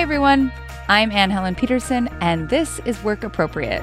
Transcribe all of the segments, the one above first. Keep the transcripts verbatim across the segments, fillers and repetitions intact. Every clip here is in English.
everyone. I'm Anne Helen Peterson, and this is Work Appropriate.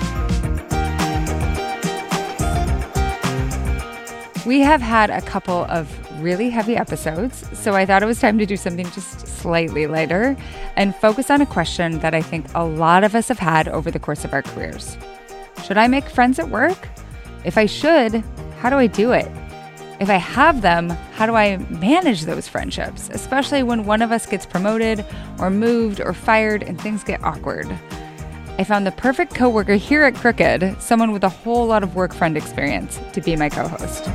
We have had a couple of really heavy episodes, so I thought it was time to do something just slightly lighter and focus on a question that I think a lot of us have had over the course of our careers. Should I make friends at work? If I should, how do I do it? If I have them, how do I manage those friendships, especially when one of us gets promoted or moved or fired and things get awkward? I found the perfect coworker here at Crooked, someone with a whole lot of work friend experience, to be my co-host.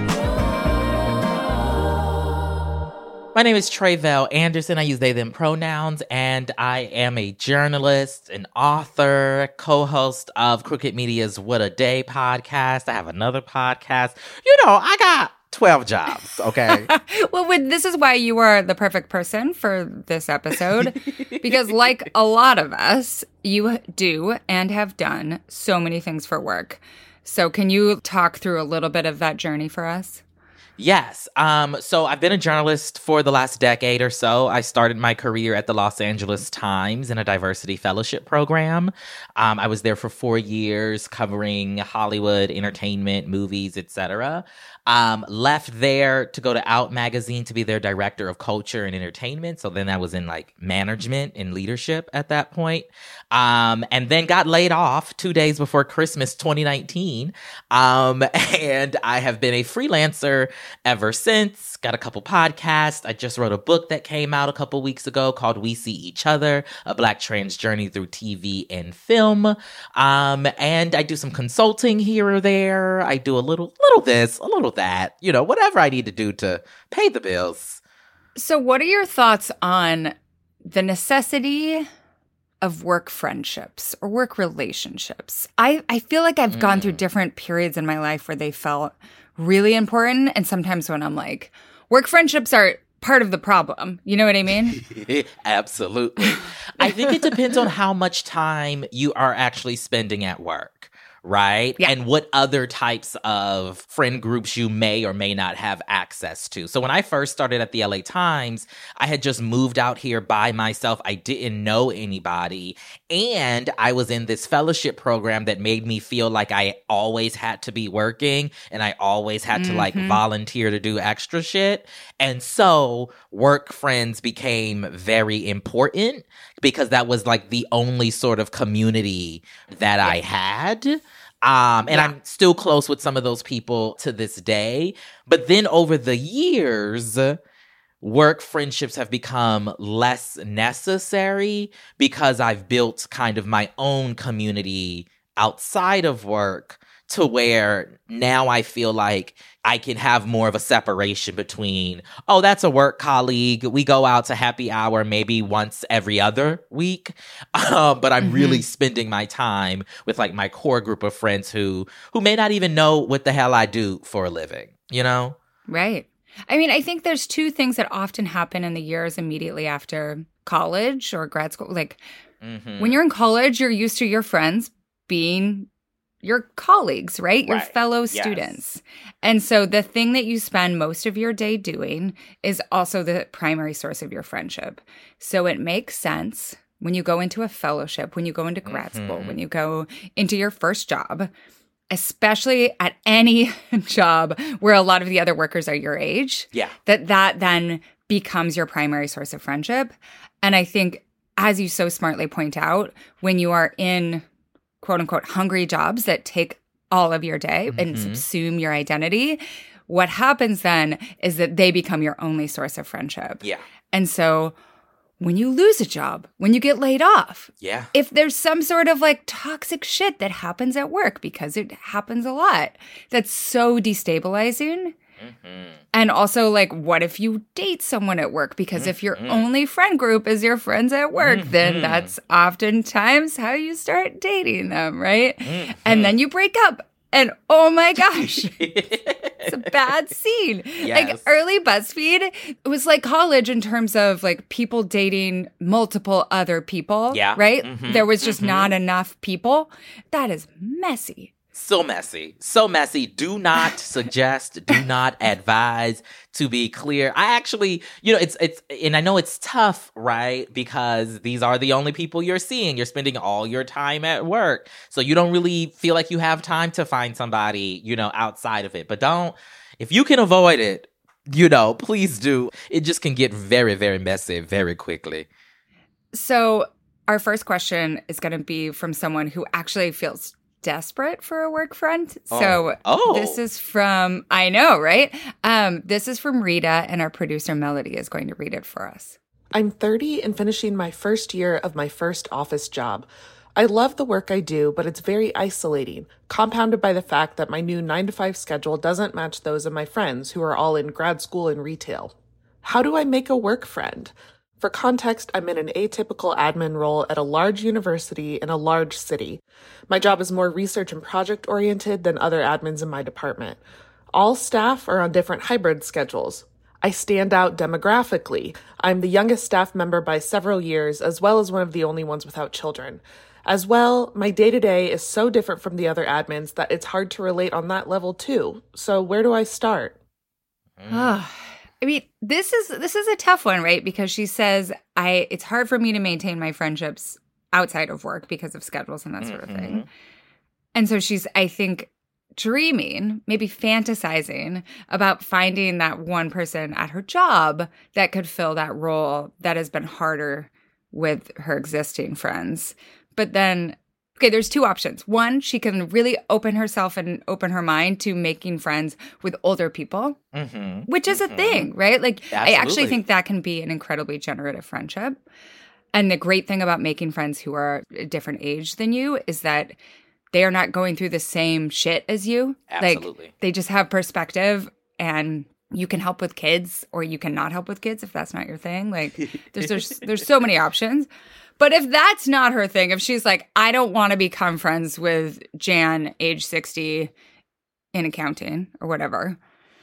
My name is Tre'vell Anderson. I use they, them pronouns, and I am a journalist, an author, co-host of Crooked Media's What a Day podcast. I have another podcast. You know, I got twelve jobs, okay? Well, this is why you are the perfect person for this episode, because like a lot of us, you do and have done so many things for work. So can you talk through a little bit of that journey for us? Yes. Um, so I've been a journalist for the last decade or so. I started my career at the Los Angeles Times in a diversity fellowship program. Um, I was there for four years covering Hollywood, entertainment, movies, et cetera. Um, left there to go to Out Magazine to be their director of culture and entertainment. So then I was in like management and leadership at that point. Um, and then got laid off two days before Christmas twenty nineteen. Um, and I have been a freelancer ever since. Got a couple podcasts. I just wrote a book that came out a couple weeks ago called We See Each Other, a Black trans journey through T V and film. Um, and I do some consulting here or there. I do a little, little this, a little that, you know, whatever I need to do to pay the bills. So what are your thoughts on the necessity of work friendships or work relationships? I, I feel like I've mm. gone through different periods in my life where they felt really important. And sometimes when I'm like, work friendships are part of the problem. You know what I mean? Absolutely. I think it depends on how much time you are actually spending at work. Right? Yeah. And what other types of friend groups you may or may not have access to. So when I first started at the L A Times, I had just moved out here by myself. I didn't know anybody. And I was in this fellowship program that made me feel like I always had to be working and I always had mm-hmm. to like volunteer to do extra shit. And so work friends became very important because that was like the only sort of community that yeah. I had. Um, and yeah. I'm still close with some of those people to this day. But then over the years, work friendships have become less necessary because I've built kind of my own community outside of work to where now I feel like I can have more of a separation between, oh, that's a work colleague. We go out to happy hour maybe once every other week. Um, but I'm mm-hmm. really spending my time with like my core group of friends who who may not even know what the hell I do for a living, you know? Right. I mean, I think there's two things that often happen in the years immediately after college or grad school. Like mm-hmm. when you're in college, you're used to your friends being your colleagues, right? Your right. fellow yes. students. And so the thing that you spend most of your day doing is also the primary source of your friendship. So it makes sense when you go into a fellowship, when you go into grad mm-hmm. school, when you go into your first job, especially at any job where a lot of the other workers are your age, yeah. that that then becomes your primary source of friendship. And I think, as you so smartly point out, when you are in quote unquote hungry jobs that take all of your day mm-hmm. and subsume your identity, what happens then is that they become your only source of friendship. Yeah. And so when you lose a job, when you get laid off, yeah. if there's some sort of like toxic shit that happens at work, because it happens a lot, that's so destabilizing. Mm-hmm. And also, like, what if you date someone at work? Because mm-hmm. if your only friend group is your frids at work, mm-hmm. then that's oftentimes how you start dating them, right? Mm-hmm. And then you break up. And oh my gosh, it's a bad scene. Yes. Like early BuzzFeed, it was like college in terms of like people dating multiple other people, yeah. right? Mm-hmm. There was just mm-hmm. not enough people. That is messy. so messy. So messy. Do not suggest, do not advise. To be clear, I actually, you know, it's, it's, and I know it's tough, right? Because these are the only people you're seeing. You're spending all your time at work. So you don't really feel like you have time to find somebody, you know, outside of it. But don't, if you can avoid it, you know, please do. It just can get very, very messy very quickly. So our first question is going to be from someone who actually feels desperate for a work friend. Oh. So oh. this is from, I know, right? Um, this is from Rita, and our producer Melody is going to read it for us. I'm thirty and finishing my first year of my first office job. I love the work I do, but it's very isolating, compounded by the fact that my new nine to five schedule doesn't match those of my friends who are all in grad school and retail. How do I make a work friend? For context, I'm in an atypical admin role at a large university in a large city. My job is more research and project-oriented than other admins in my department. All staff are on different hybrid schedules. I stand out demographically. I'm the youngest staff member by several years, as well as one of the only ones without children. As well, my day-to-day is so different from the other admins that it's hard to relate on that level too. So where do I start? Mm. I mean, this is this is a tough one, right? Because she says, I it's hard for me to maintain my friendships outside of work because of schedules and that sort mm-hmm. of thing. And so she's, I think, dreaming, maybe fantasizing about finding that one person at her job that could fill that role that has been harder with her existing friends. But then, okay, there's two options. One, she can really open herself and open her mind to making friends with older people, mm-hmm. which is mm-hmm. a thing, right? Like, Absolutely. I actually think that can be an incredibly generative friendship. And the great thing about making friends who are a different age than you is that they are not going through the same shit as you. Absolutely. Like, they just have perspective, and you can help with kids, or you can not help with kids if that's not your thing. Like, there's there's, there's so many options. But if that's not her thing, if she's like, I don't want to become friends with Jan, age sixty, in accounting or whatever,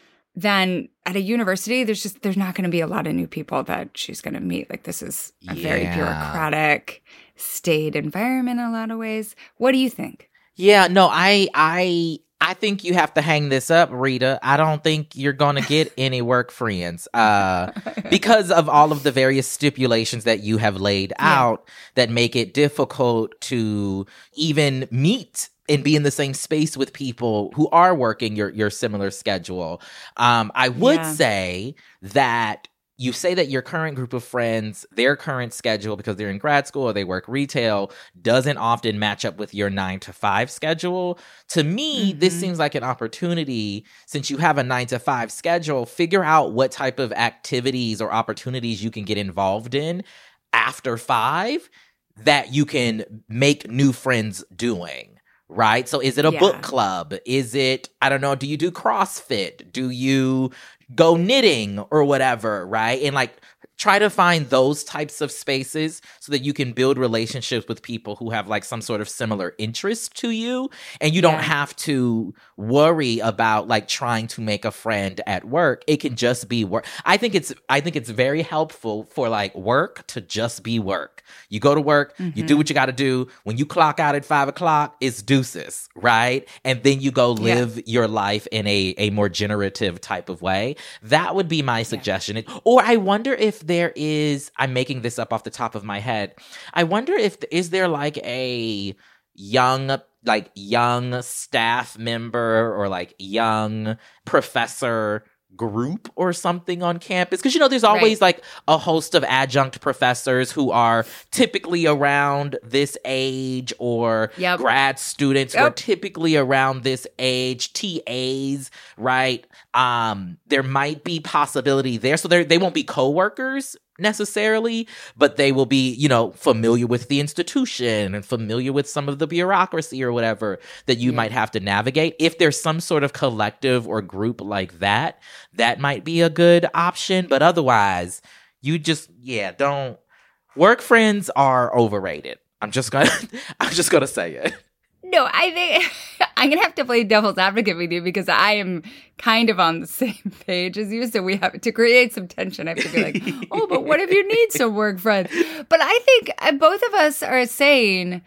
then at a university, there's just, there's not going to be a lot of new people that she's going to meet. Like, this is a yeah. very bureaucratic, staid environment in a lot of ways. What do you think? Yeah, no, I, I, I think you have to hang this up, Rita. I don't think you're going to get any work friends uh, because of all of the various stipulations that you have laid yeah. out that make it difficult to even meet and be in the same space with people who are working your, your similar schedule. Um, I would yeah. say that you say that your current group of friends, their current schedule, because they're in grad school or they work retail, doesn't often match up with your nine to five schedule. To me, mm-hmm. this seems like an opportunity, since you have a nine to five schedule, figure out what type of activities or opportunities you can get involved in after five that you can make new friends doing. Right? So is it a yeah. book club? Is it, I don't know, do you do CrossFit? Do you go knitting or whatever? Right? And like, try to find those types of spaces so that you can build relationships with people who have like some sort of similar interest to you. And you don't yeah. have to worry about like trying to make a friend at work. It can just be work. I think it's, I think it's very helpful for like work to just be work. You go to work, mm-hmm. you do what you got to do. When you clock out at five o'clock, it's deuces, right? And then you go live yeah. your life in a, a more generative type of way. That would be my suggestion. Yeah. Or I wonder if there is, I'm making this up off the top of my head. I wonder if, is there like a young, like young staff member or like young professor group or something on campus? Because, you know, there's always right. like a host of adjunct professors who are typically around this age, or yep. grad students yep. who are typically around this age, T As, right? Um, there might be possibility there. So they won't be coworkers necessarily, but they will be, you know, familiar with the institution and familiar with some of the bureaucracy or whatever that you yeah. might have to navigate. If there's some sort of collective or group like that, that might be a good option. But otherwise, you just, yeah, don't. Work friends are overrated. I'm just gonna, I'm just gonna say it. No, I think I'm going to have to play devil's advocate with you, because I am kind of on the same page as you. So we have to create some tension. I have to be like, oh, but what if you need some work friends? But I think both of us are saying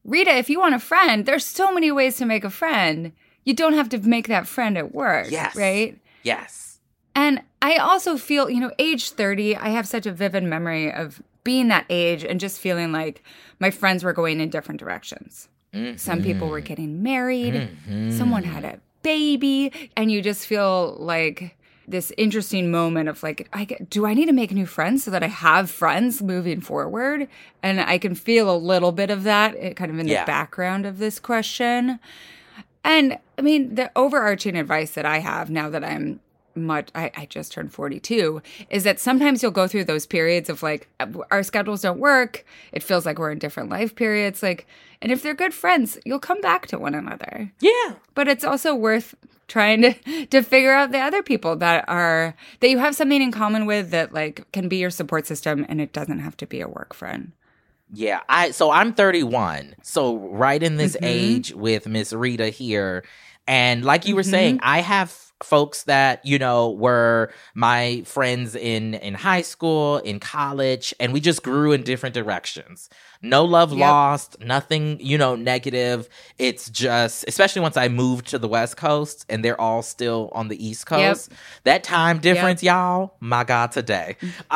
Rita, if you want a friend, there's so many ways to make a friend. You don't have to make that friend at work, yes. right? Yes. And I also feel, you know, age thirty, I have such a vivid memory of being that age and just feeling like my friends were going in different directions. Mm-hmm. Some people were getting married. Mm-hmm. Someone had a baby. And you just feel like this interesting moment of like, I get, do I need to make new friends so that I have friends moving forward? And I can feel a little bit of that kind of in yeah. the background of this question. And I mean, the overarching advice that I have now that I'm much, I, I just turned forty-two, is that sometimes you'll go through those periods of like, our schedules don't work. It feels like we're in different life periods. Like, and if they're good friends, you'll come back to one another. Yeah. But it's also worth trying to, to figure out the other people that are, that you have something in common with that like can be your support system, and it doesn't have to be a work friend. Yeah, I so I'm thirty-one. So right in this mm-hmm. age with Miss Rita here. And like you were mm-hmm. saying, I have folks that, you know, were my friends in, in high school, in college, and we just grew in different directions. No love yep. lost, nothing, you know, negative. It's just, especially once I moved to the West Coast and they're all still on the East Coast, yep. that time difference, yep. y'all, my God, today.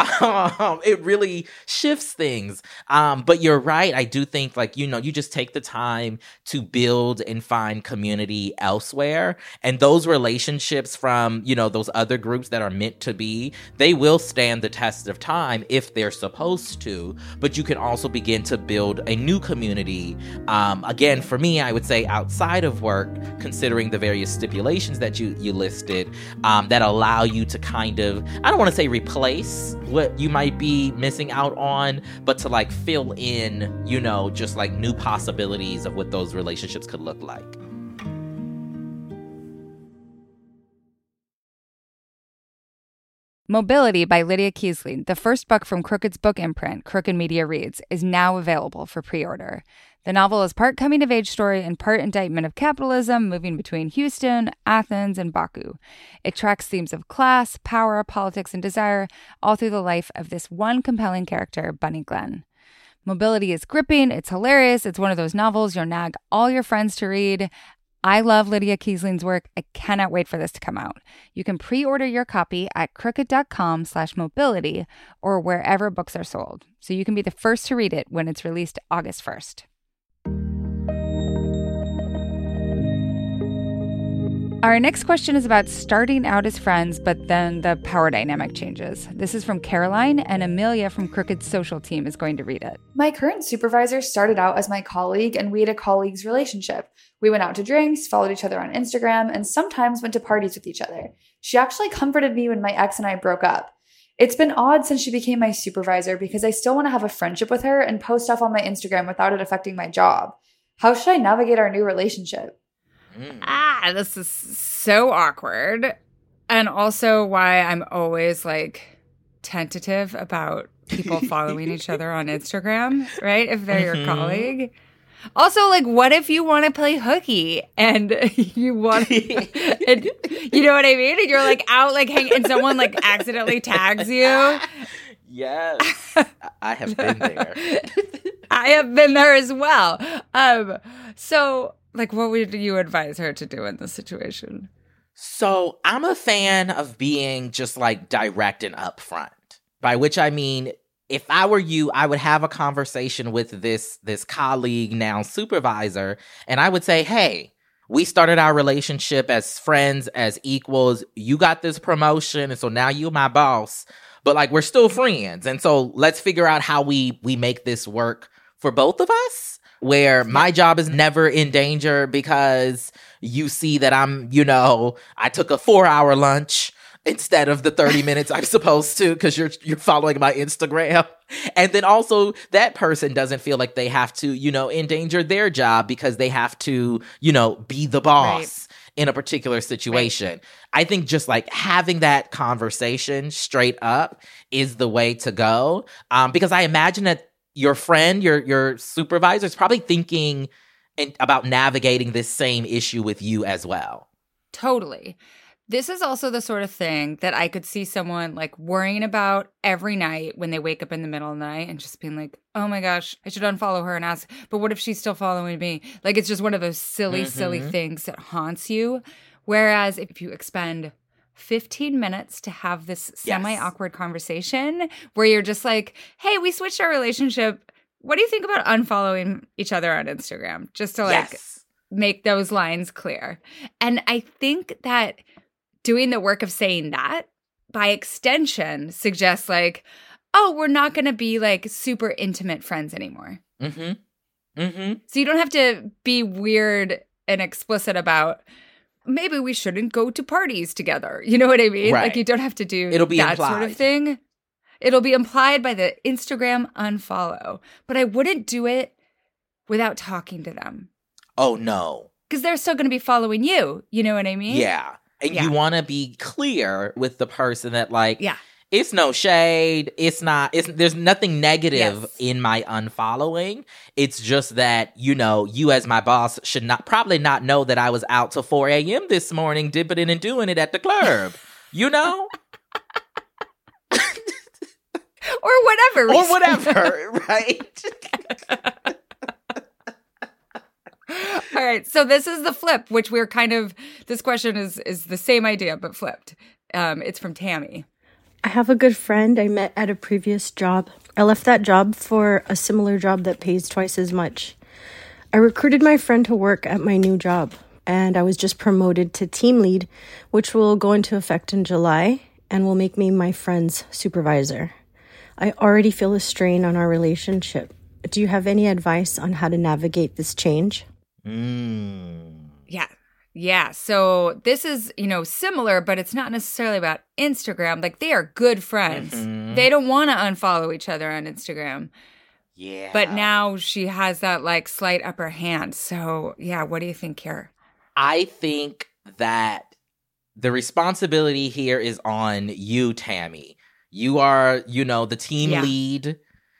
um, it really shifts things. Um, but you're right. I do think, like, you know, you just take the time to build and find community elsewhere. And those relationships from, you know, those other groups that are meant to be, they will stand the test of time if they're supposed to. But you can also begin to to build a new community. Um, again, for me, I would say outside of work, considering the various stipulations that you, you listed, um, that allow you to kind of, I don't want to say replace what you might be missing out on, but to like fill in, you know, just like new possibilities of what those relationships could look like. Mobility by Lydia Kiesling, the first book from Crooked's book imprint, Crooked Media Reads, is now available for pre-order. The novel is part coming-of-age story and part indictment of capitalism moving between Houston, Athens, and Baku. It tracks themes of class, power, politics, and desire, all through the life of this one compelling character, Bunny Glenn. Mobility is gripping, it's hilarious, it's one of those novels you'll nag all your friends to read. I love Lydia Kiesling's work. I cannot wait for this to come out. You can pre-order your copy at crooked.com slash mobility or wherever books are sold, so you can be the first to read it when it's released August first. Our next question is about starting out as friends, but then the power dynamic changes. This is from Caroline, and Amelia from Crooked's social team is going to read it. My current supervisor started out as my colleague, and we had a colleague's relationship. We went out to drinks, followed each other on Instagram, and sometimes went to parties with each other. She actually comforted me when my ex and I broke up. It's been odd since she became my supervisor because I still want to have a friendship with her and post stuff on my Instagram without it affecting my job. How should I navigate our new relationship? Mm. Ah, this is so awkward. And also why I'm always like tentative about people following each other on Instagram, right? If they're mm-hmm. your colleague. Also, like, what if you want to play hooky and you want to, and, you know what I mean? And you're like out, like, hanging, and someone like accidentally tags you. Yes. I have been there. I have been there as well. Um, so, like, what would you advise her to do in this situation? So I'm a fan of being just like direct and upfront, by which I mean, if I were you, I would have a conversation with this, this colleague, now supervisor, and I would say, hey, we started our relationship as friends, as equals. You got this promotion, and so now you're my boss, but like we're still friends. And so let's figure out how we, we make this work for both of us, where my job is never in danger because you see that I'm, you know, I took a four hour lunch instead of the thirty minutes I'm supposed to because you're you're following my Instagram. And then also that person doesn't feel like they have to, you know, endanger their job because they have to, you know, be the boss right. in a particular situation. Right. I think just like having that conversation straight up is the way to go. Um, because I imagine that your friend, your your supervisor is probably thinking in, about navigating this same issue with you as well. Totally. This is also the sort of thing that I could see someone like worrying about every night when they wake up in the middle of the night and just being like, oh my gosh, I should unfollow her and ask, but what if she's still following me? Like, it's just one of those silly, mm-hmm. silly things that haunts you. Whereas if you expend fifteen minutes to have this semi-awkward yes. conversation where you're just like, hey, we switched our relationship. What do you think about unfollowing each other on Instagram? Just to like yes. make those lines clear. And I think that doing the work of saying that, by extension, suggests like, oh, we're not going to be like super intimate friends anymore. Mm-hmm. Mm-hmm. So you don't have to be weird and explicit about maybe we shouldn't go to parties together. You know what I mean? Right. Like you don't have to do It'll be that implied. sort of thing. It'll be implied by the Instagram unfollow. But I wouldn't do it without talking to them. Oh, no. Because they're still going to be following you. You know what I mean? Yeah. And yeah. you want to be clear with the person that, like, yeah. it's no shade. It's not, it's, there's nothing negative yes. in my unfollowing. It's just that, you know, you as my boss should not, probably not know that I was out till four a.m. this morning, dipping in and doing it at the club. You know? Or whatever. Or whatever, right? All right, so this is the flip, which we're kind of, this question is is the same idea, but flipped. Um, it's from Tammy. I have a good friend I met at a previous job. I left that job for a similar job that pays twice as much. I recruited my friend to work at my new job, and I was just promoted to team lead, which will go into effect in July and will make me my friend's supervisor. I already feel a strain on our relationship. Do you have any advice on how to navigate this change? Mm. Yeah. Yeah. So this is, you know, similar, but it's not necessarily about Instagram. Like they are good friends. Mm-hmm. They don't want to unfollow each other on Instagram. Yeah. But now she has that like slight upper hand. So yeah, what do you think here? I think that the responsibility here is on you, Tammy. You are, you know, the team yeah. lead,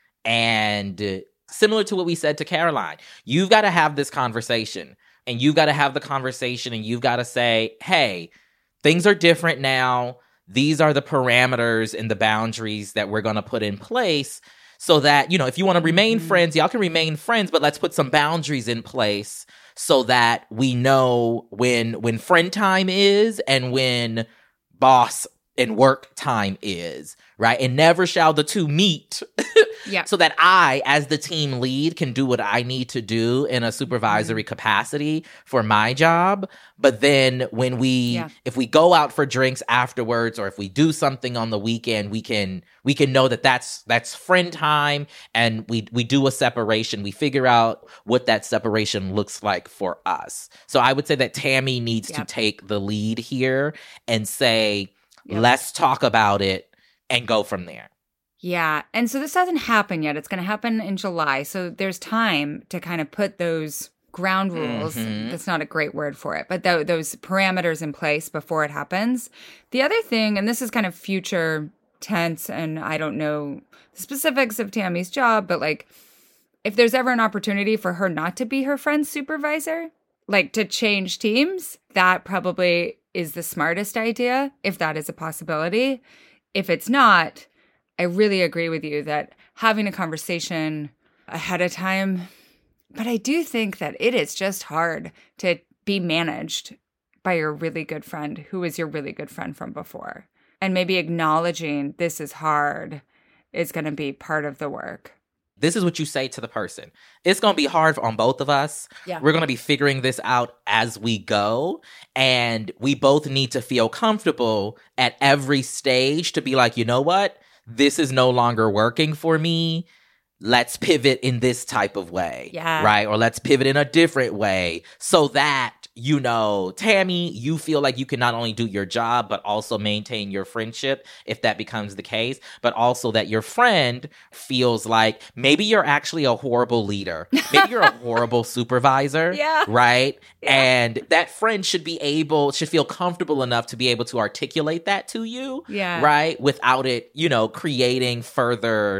and similar to what we said to Caroline, you've got to have this conversation, and you've got to have the conversation, and you've got to say, hey, things are different now. These are the parameters and the boundaries that we're going to put in place so that, you know, if you want to remain mm-hmm. friends, y'all can remain friends, but let's put some boundaries in place so that we know when when friend time is and when boss and work time is, right? And never shall the two meet. Yeah. So that I, as the team lead, can do what I need to do in a supervisory mm-hmm. capacity for my job. But then when we, yeah. if we go out for drinks afterwards, or if we do something on the weekend, we can we can know that that's that's friend time, and we we do a separation. We figure out what that separation looks like for us. So I would say that Tammy needs yep. to take the lead here and say, yep. let's talk about it and go from there. Yeah. And so this hasn't happened yet. It's going to happen in July. So there's time to kind of put those ground rules. Mm-hmm. That's not a great word for it, but th- those parameters in place before it happens. The other thing, and this is kind of future tense, and I don't know the specifics of Tammy's job, but like if there's ever an opportunity for her not to be her friend's supervisor, like to change teams, that probably is the smartest idea, if that is a possibility. If it's not, I really agree with you that having a conversation ahead of time, but I do think that it is just hard to be managed by your really good friend who was your really good friend from before. And maybe acknowledging this is hard is going to be part of the work. This is what you say to the person. It's going to be hard on both of us. Yeah. We're going to be figuring this out as we go. And we both need to feel comfortable at every stage to be like, you know what? This is no longer working for me. Let's pivot in this type of way. Yeah. Right? Or let's pivot in a different way so that, you know, Tammy, you feel like you can not only do your job, but also maintain your friendship if that becomes the case, but also that your friend feels like maybe you're actually a horrible leader. Maybe you're a horrible supervisor. Yeah. Right? Yeah. And that friend should be able, should feel comfortable enough to be able to articulate that to you. Yeah. Right? Without it, you know, creating further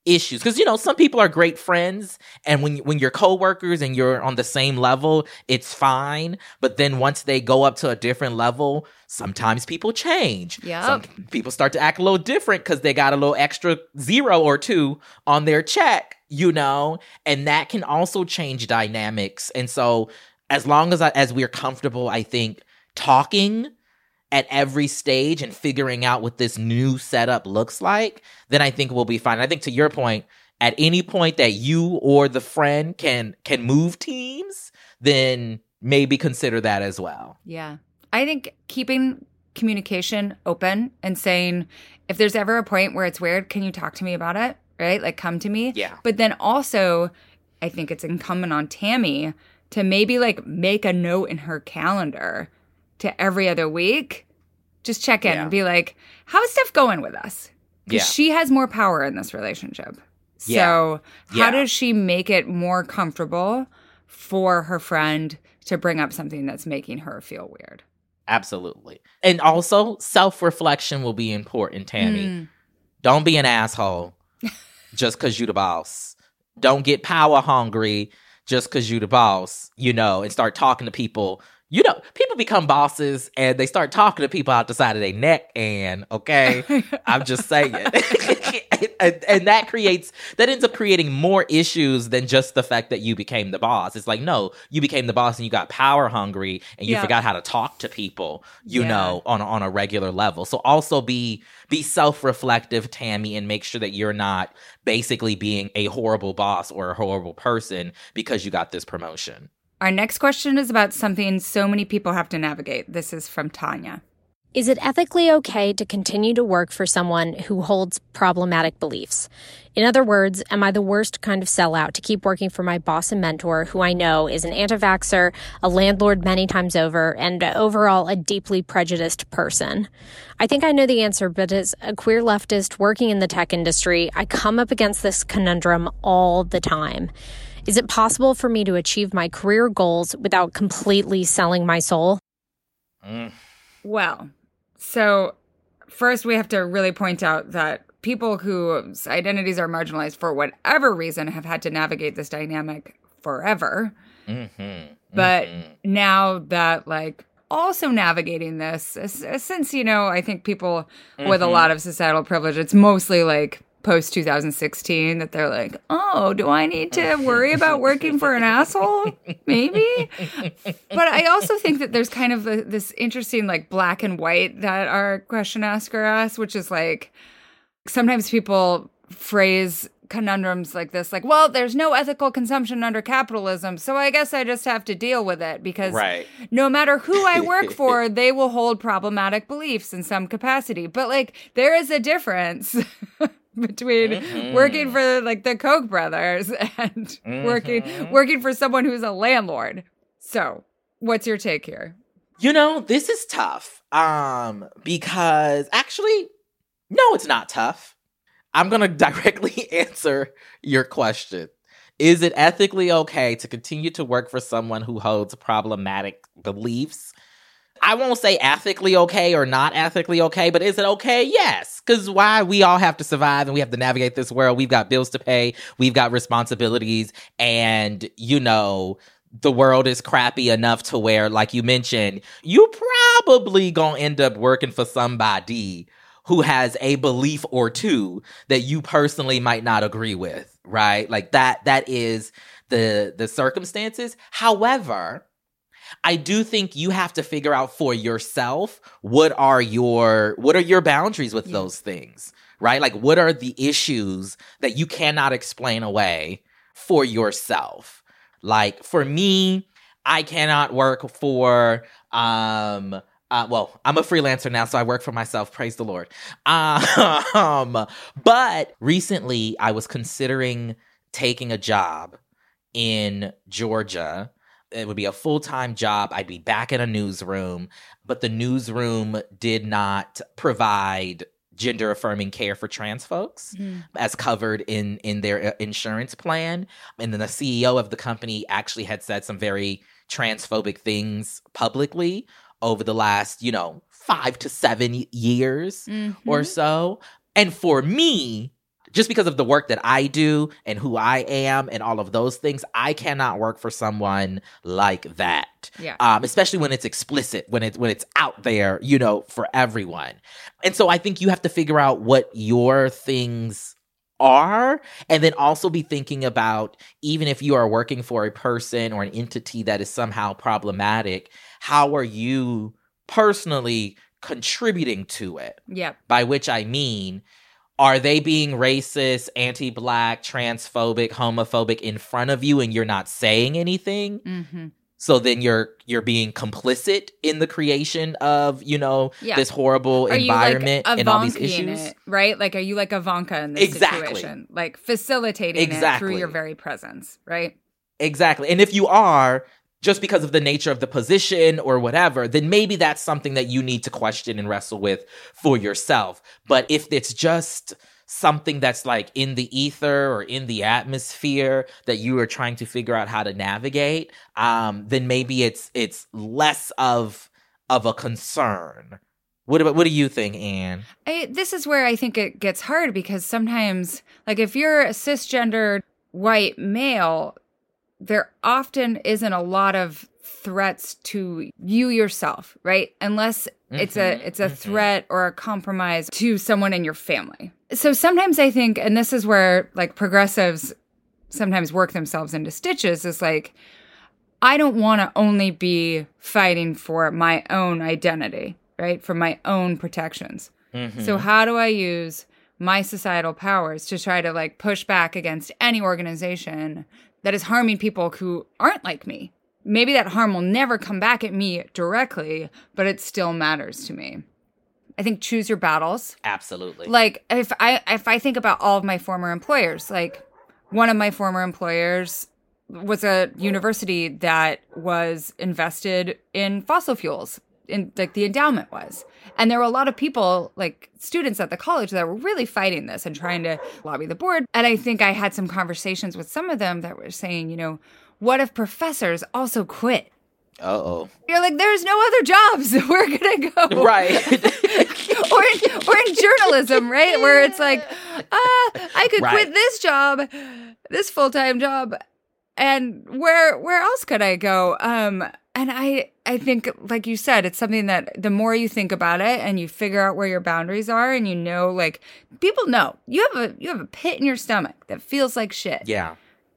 issues. Because, you know, some people are great friends, and when when you're coworkers and you're on the same level, it's fine. But then once they go up to a different level, sometimes people change. Yep. Some people start to act a little different because they got a little extra zero or two on their check, you know, and that can also change dynamics. And so as long as I, as we're comfortable, I think, talking at every stage and figuring out what this new setup looks like, then I think we'll be fine. I think to your point, at any point that you or the friend can can move teams, then maybe consider that as well. Yeah. I think keeping communication open and saying, if there's ever a point where it's weird, can you talk to me about it? Right? Like, come to me. Yeah. But then also, I think it's incumbent on Tammy to maybe like make a note in her calendar to every other week, just check in Yeah. and be like, how's stuff going with us? Because Yeah. she has more power in this relationship. So Yeah. how Yeah. does she make it more comfortable for her friend to bring up something that's making her feel weird? Absolutely. And also, self-reflection will be important, Tammy. Mm. Don't be an asshole just because you the boss. Don't get power hungry just because you the boss, you know, and start talking to people. You know, people become bosses and they start talking to people out the side of their neck, and okay, I'm just saying. and, and that creates, that ends up creating more issues than just the fact that you became the boss. It's like, no, you became the boss and you got power hungry and you Yeah. forgot how to talk to people, you Yeah. know, on, a- on a regular level. So also be, be self-reflective, Tammy, and make sure that you're not basically being a horrible boss or a horrible person because you got this promotion. Our next question is about something so many people have to navigate. This is from Tanya. Is it ethically okay to continue to work for someone who holds problematic beliefs? In other words, am I the worst kind of sellout to keep working for my boss and mentor, who I know is an anti-vaxxer, a landlord many times over, and overall a deeply prejudiced person? I think I know the answer, but as a queer leftist working in the tech industry, I come up against this conundrum all the time. Is it possible for me to achieve my career goals without completely selling my soul? Mm. Well, so first we have to really point out that people whose identities are marginalized for whatever reason have had to navigate this dynamic forever. Mm-hmm. But Mm-hmm. now that, like, also navigating this, s- since, you know, I think people with a Mhm. lot of societal privilege, it's mostly like post two thousand sixteen that they're like, oh, do I need to worry about working for an asshole? Maybe. But I also think that there's kind of a, this interesting like black and white that our question asker asks, which is like, sometimes people phrase conundrums like this, like, well, there's no ethical consumption under capitalism, so I guess I just have to deal with it because Right. no matter who I work for, they will hold problematic beliefs in some capacity. But like, there is a difference between Mhm. working for like the Koch brothers and working Mhm. working for someone who's a landlord. So, what's your take here? You know, this is tough. Um, because actually, no, it's not tough. I'm going to directly answer your question. Is it ethically okay to continue to work for someone who holds problematic beliefs? I won't say ethically okay or not ethically okay, but is it okay? Yes. Because why? We all have to survive and we have to navigate this world. We've got bills to pay. We've got responsibilities. And, you know, the world is crappy enough to where, like you mentioned, you probably gonna end up working for somebody who has a belief or two that you personally might not agree with, right? Like that, that is the, the circumstances. However, I do think you have to figure out for yourself, what are your, what are your boundaries with Yeah. those things, right? Like what are the issues that you cannot explain away for yourself? Like for me, I cannot work for, um, uh, well, I'm a freelancer now, so I work for myself. Praise the Lord. Um, but recently I was considering taking a job in Georgia. It would be a full-time job. I'd be back in a newsroom, but the newsroom did not provide gender-affirming care for trans folks Mm. as covered in, in their uh, insurance plan. And then the C E O of the company actually had said some very transphobic things publicly over the last, you know, five to seven years Mhm. or so. And for me just because of the work that I do and who I am and all of those things, I cannot work for someone like that. Yeah. Um, especially when it's explicit, when it's when it's out there, you know, for everyone. And so I think you have to figure out what your things are, and then also be thinking about, even if you are working for a person or an entity that is somehow problematic, how are you personally contributing to it? Yep. By which I mean, are they being racist, anti-Black, transphobic, homophobic in front of you and you're not saying anything? Mm-hmm. So then you're you're being complicit in the creation of, you know, Yeah. this horrible Are environment you like and all these Ivanka in issues. it, right? Like, are you like Ivanka in this Exactly. situation? Like facilitating it Exactly. through your very presence, right? Exactly. And if you are, just because of the nature of the position or whatever, then maybe that's something that you need to question and wrestle with for yourself. But if it's just something that's like in the ether or in the atmosphere that you are trying to figure out how to navigate, um, then maybe it's it's less of of a concern. What about, what do you think, Anne? I, this is where I think it gets hard, because sometimes, like, if you're a cisgendered white male, there often isn't a lot of threats to you yourself, right? Unless it's a it's a threat or a compromise to someone in your family. So sometimes I think, and this is where like progressives sometimes work themselves into stitches, is like, I don't want to only be fighting for my own identity, right? For my own protections. Mm-hmm. So how do I use my societal powers to try to like push back against any organization that is harming people who aren't like me? Maybe that harm will never come back at me directly, but it still matters to me. I think choose your battles. Absolutely. Like if I if I think about all of my former employers, like one of my former employers was a university that was invested in fossil fuels, in like the endowment was. And there were a lot of people, like students at the college, that were really fighting this and trying to lobby the board. And I think I had some conversations with some of them that were saying, you know, what if professors also quit? Uh-oh. You're like, there's no other jobs. We're going to go. Right. or, in, or in journalism, right? Where it's like, uh, I could Right. quit this job, this full-time job, and where where else could I go? Um, and I, I think, like you said, it's something that the more you think about it and you figure out where your boundaries are, and you know, like, people know. You have a you have a pit in your stomach that feels like shit. Yeah.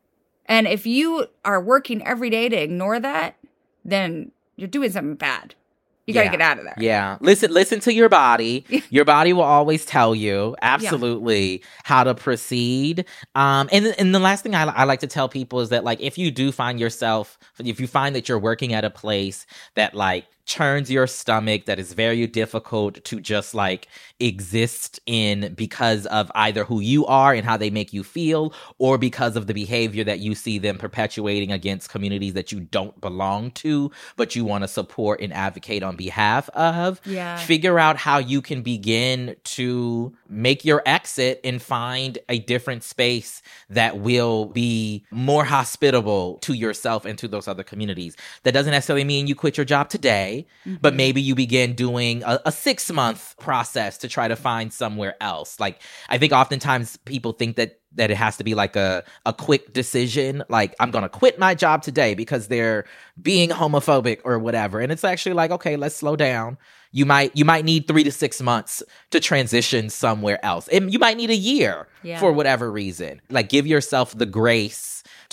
And if you are working every day to ignore that, then you're doing something bad. You got to Yeah. get out of there. Yeah. Listen, listen to your body. Your body will always tell you absolutely how to proceed. Um, and, and the last thing I, I like to tell people is that, like, if you do find yourself, if you find that you're working at a place that like churns your stomach, that is very difficult to just like exist in because of either who you are and how they make you feel, or because of the behavior that you see them perpetuating against communities that you don't belong to, but you want to support and advocate on behalf of, Yeah. figure out how you can begin to make your exit and find a different space that will be more hospitable to yourself and to those other communities. That doesn't necessarily mean you quit your job today, Mm-hmm. but maybe you begin doing a, a six month process to try to find somewhere else. Like, I think oftentimes people think that that it has to be like a, a quick decision. Like, I'm going to quit my job today because they're being homophobic or whatever. And it's actually like, okay, let's slow down. You might, you might need three to six months to transition somewhere else. And you might need a year Yeah. for whatever reason. Like, give yourself the grace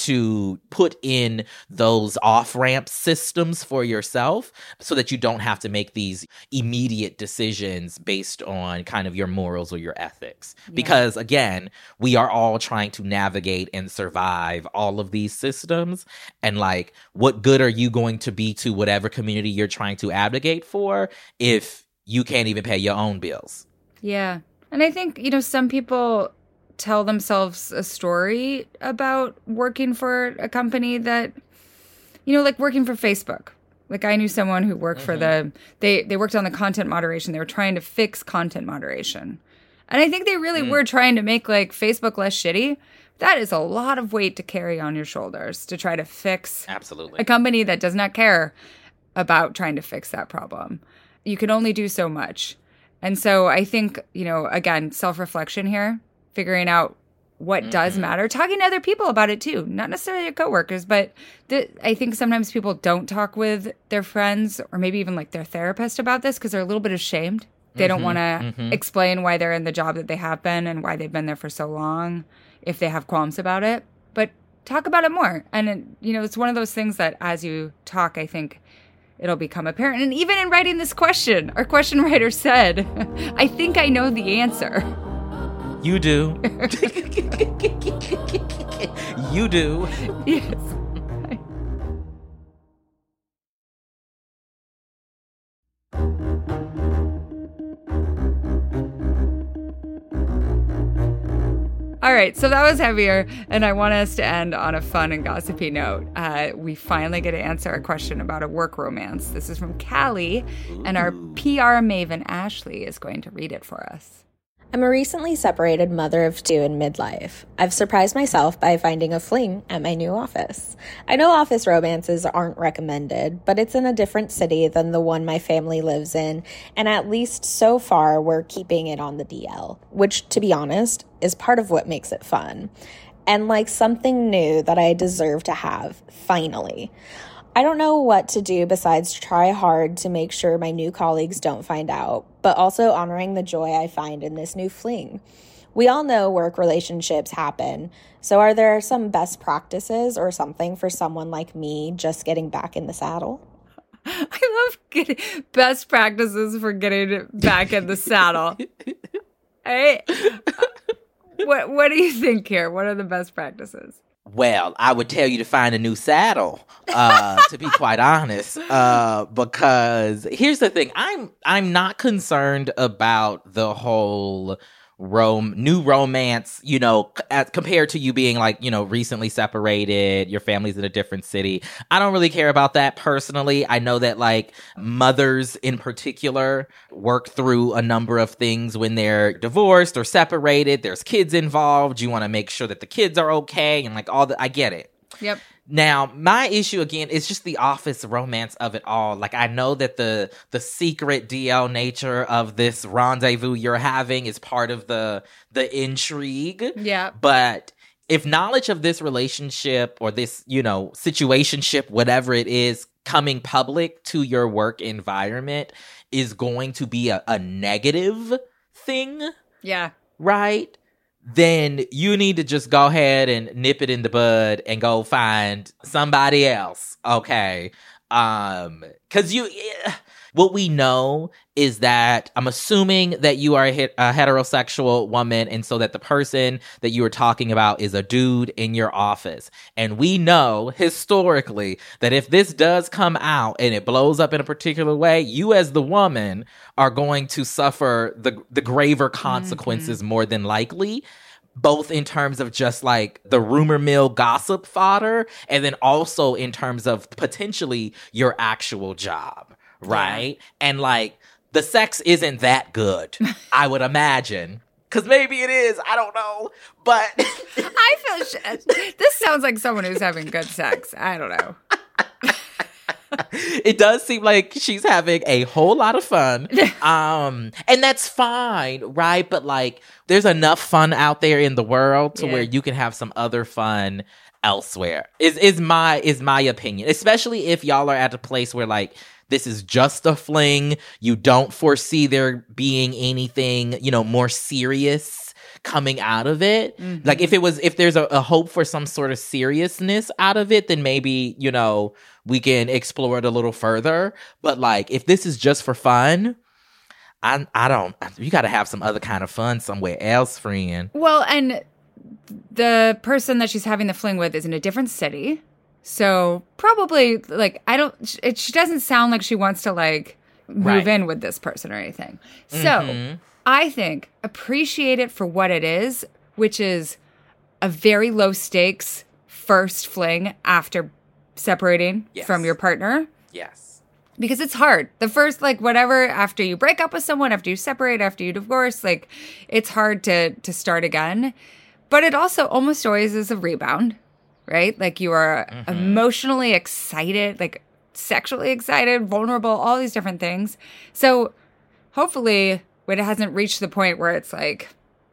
to put in those off-ramp systems for yourself so that you don't have to make these immediate decisions based on kind of your morals or your ethics. Because again, we are all trying to navigate and survive all of these systems. And like, what good are you going to be to whatever community you're trying to advocate for if you can't even pay your own bills? Yeah. And I think, you know, some people tell themselves a story about working for a company that, you know, like working for Facebook. Like, I knew someone who worked mm-hmm. for the, they, they worked on the content moderation. They were trying to fix content moderation. And I think they really mm. were trying to make like Facebook less shitty. That is a lot of weight to carry on your shoulders to try to fix Absolutely. a company that does not care about trying to fix that problem. You can only do so much. And so I think, you know, again, self-reflection here. figuring out what mm-hmm. does matter, talking to other people about it too, not necessarily your coworkers, but the, I think sometimes people don't talk with their friends or maybe even like their therapist about this because they're a little bit ashamed. They mm-hmm. don't want to mm-hmm. explain why they're in the job that they have been and why they've been there for so long if they have qualms about it. But talk about it more. And, it, you know, it's one of those things that as you talk, I think it'll become apparent. And even in writing this question, our question writer said, I think I know the answer. You do. You do. Yes. All right, so that was heavier, and I want us to end on a fun and gossipy note. Uh, we finally get to answer a question about a work romance. This is from Callie, and our P R maven Ashley is going to read it for us. I'm a recently separated mother of two in midlife. I've surprised myself by finding a fling at my new office. I know office romances aren't recommended, but it's in a different city than the one my family lives in, and at least so far we're keeping it on the D L, which, to be honest, is part of what makes it fun. And like something new that I deserve to have, finally. I don't know what to do besides try hard to make sure my new colleagues don't find out, but also honoring the joy I find in this new fling. We all know work relationships happen, so are there some best practices or something for someone like me just getting back in the saddle? I love getting best practices for getting back in the saddle. Hey, what what do you think here? What are the best practices? Well, I would tell you to find a new saddle, uh, to be quite honest, uh, because here's the thing. I'm I'm not concerned about the whole rom- new romance, you know, as compared to you being like, you know, recently separated, your family's in a different city. I don't really care about that personally. I know that like mothers in particular work through a number of things when they're divorced or separated. There's kids involved. You want to make sure that the kids are okay and like all the, I get it. Yep. Now, my issue again is just the office romance of it all. Like, I know that the the secret D L nature of this rendezvous you're having is part of the the intrigue. Yeah. But if knowledge of this relationship or this, you know, situationship, whatever it is, coming public to your work environment is going to be a, a negative thing. Yeah. Right? Then you need to just go ahead and nip it in the bud and go find somebody else. Okay. Um, cause you, what we know is that I'm assuming that you are a, a heterosexual woman. And so that the person that you were talking about is a dude in your office. And we know historically that if this does come out and it blows up in a particular way, you as the woman are going to suffer the, the graver consequences mm-hmm. more than likely. Both in terms of just like the rumor mill gossip fodder, and then also in terms of potentially your actual job, right? Yeah. And like the sex isn't that good, I would imagine. Because maybe it is, I don't know. But I feel sh- this sounds like someone who's having good sex. I don't know. It does seem like she's having a whole lot of fun. Um, and that's fine, right? But like, there's enough fun out there in the world to yeah. where you can have some other fun elsewhere. Is is my is my opinion. Especially if y'all are at a place where like this is just a fling. You don't foresee there being anything, you know, more serious coming out of it. Mm-hmm. Like if it was, if there's a, a hope for some sort of seriousness out of it, then maybe, you know, we can explore it a little further. But like, if this is just for fun, I I don't, you got to have some other kind of fun somewhere else, friend. Well, and the person that she's having the fling with is in a different city. So probably like, I don't, it, she doesn't sound like she wants to like move right. in with this person or anything. So mm-hmm. I think appreciate it for what it is, which is a very low stakes first fling after separating yes. from your partner. Yes. Because it's hard. The first, like, whatever, after you break up with someone, after you separate, after you divorce, like, it's hard to to start again. But it also almost always is a rebound, right? Like, you are mm-hmm. emotionally excited, like, sexually excited, vulnerable, all these different things. So hopefully when it hasn't reached the point where it's like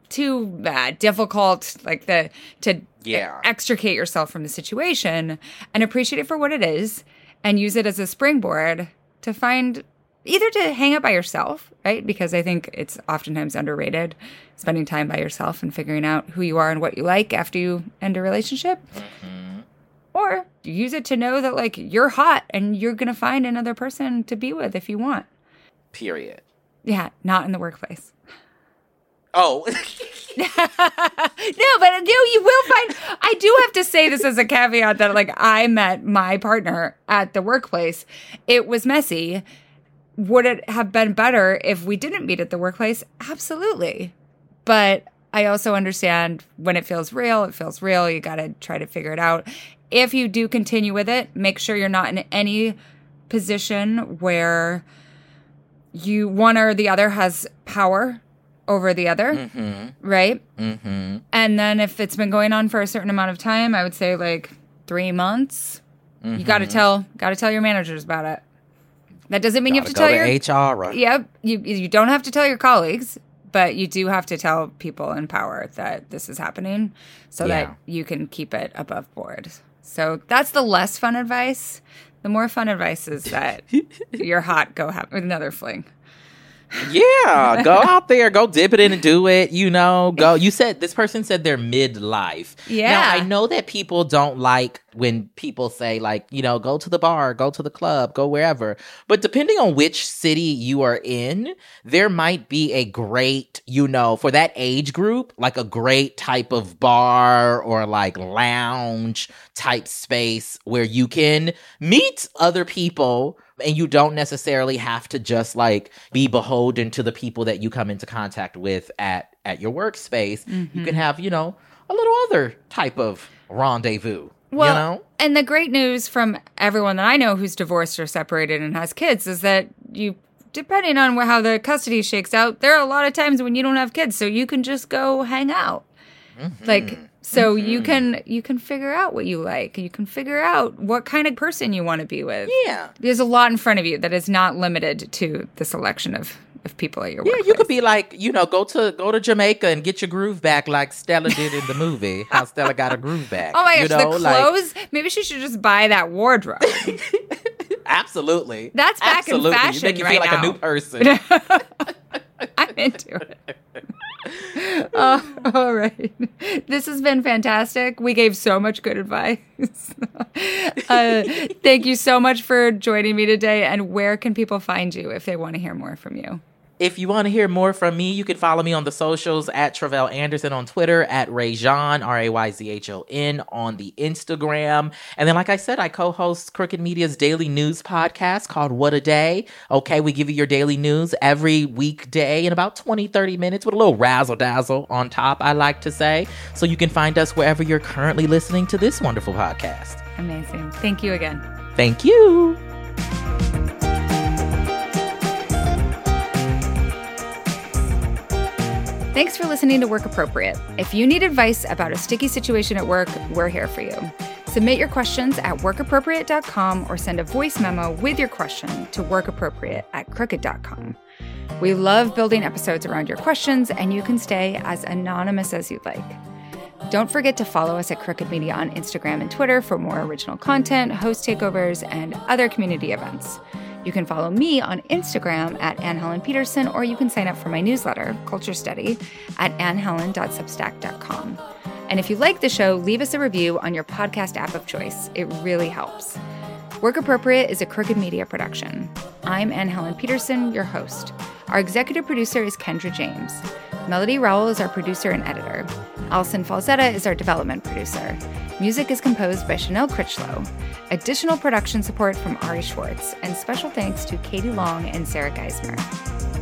too uh, difficult, like the to Yeah. extricate yourself from the situation, and appreciate it for what it is, and use it as a springboard to find either to hang out by yourself, right? Because I think it's oftentimes underrated, spending time by yourself and figuring out who you are and what you like after you end a relationship. Mm-hmm. Or use it to know that, like, you're hot and you're going to find another person to be with if you want. Period. Yeah, not in the workplace. Oh. No, but no, you will find, I do have to say this as a caveat that, like, I met my partner at the workplace. It was messy. Would it have been better if we didn't meet at the workplace? Absolutely. But I also understand when it feels real, it feels real. You got to try to figure it out. If you do continue with it, make sure you're not in any position where you, one or the other, has power over the other, mm-hmm. right? Mm-hmm. And then if it's been going on for a certain amount of time, I would say like three months, mm-hmm. you got to tell, got to tell your managers about it. That doesn't mean Gotta you have to go tell to your H R. Yep, you you don't have to tell your colleagues, but you do have to tell people in power that this is happening, so Yeah. that you can keep it above board. So that's the less fun advice. The more fun advice is that you're hot, go have another fling. Yeah, go out there, go dip it in and do it. You know, go. You said this person said they're midlife. Yeah. Now, I know that people don't like when people say, like, you know, go to the bar, go to the club, go wherever. But depending on which city you are in, there might be a great, you know, for that age group, like a great type of bar or like lounge type space where you can meet other people. And you don't necessarily have to just like be beholden to the people that you come into contact with at, at your workspace. Mm-hmm. You can have, you know, a little other type of rendezvous, well, you know? And the great news from everyone that I know who's divorced or separated and has kids is that you, depending on how the custody shakes out, there are a lot of times when you don't have kids, so you can just go hang out. Mm-hmm. Like, so mm-hmm. you can you can figure out what you like. You can figure out what kind of person you want to be with. Yeah. There's a lot in front of you that is not limited to the selection of, of people at your yeah, workplace. you could be like, you know, go to go to Jamaica and get your groove back like Stella did in the movie. How Stella got her groove back. Oh my gosh, you know, the clothes? Like, maybe she should just buy that wardrobe. Absolutely. That's back Absolutely. in fashion you make you right feel like now. a new person. I'm into it. Oh, all right. This has been fantastic. We gave so much good advice. uh, thank you so much for joining me today. And where can people find you if they want to hear more from you? If you want to hear more from me, you can follow me on the socials at Travell Anderson on Twitter, at Rayzhon, R A Y Z H O N, on the Instagram. And then, like I said, I co-host Crooked Media's daily news podcast called What a Day. Okay, we give you your daily news every weekday in about twenty, thirty minutes with a little razzle-dazzle on top, I like to say. So you can find us wherever you're currently listening to this wonderful podcast. Amazing. Thank you again. Thank you. Thanks for listening to Work Appropriate. If you need advice about a sticky situation at work, we're here for you. Submit your questions at work appropriate dot com or send a voice memo with your question to workappropriate at crooked dot com. We love building episodes around your questions, and you can stay as anonymous as you'd like. Don't forget to follow us at Crooked Media on Instagram and Twitter for more original content, host takeovers, and other community events. You can follow me on Instagram at Anne Helen Peterson, or you can sign up for my newsletter, Culture Study, at anne helen dot substack dot com. And if you like the show, leave us a review on your podcast app of choice. It really helps. Work Appropriate is a Crooked Media production. I'm Anne Helen Peterson, your host. Our executive producer is Kendra James. Melody Rowell is our producer and editor. Allison Falzetta is our development producer. Music is composed by Chanel Critchlow. Additional production support from Ari Schwartz. And special thanks to Katie Long and Sarah Geismer.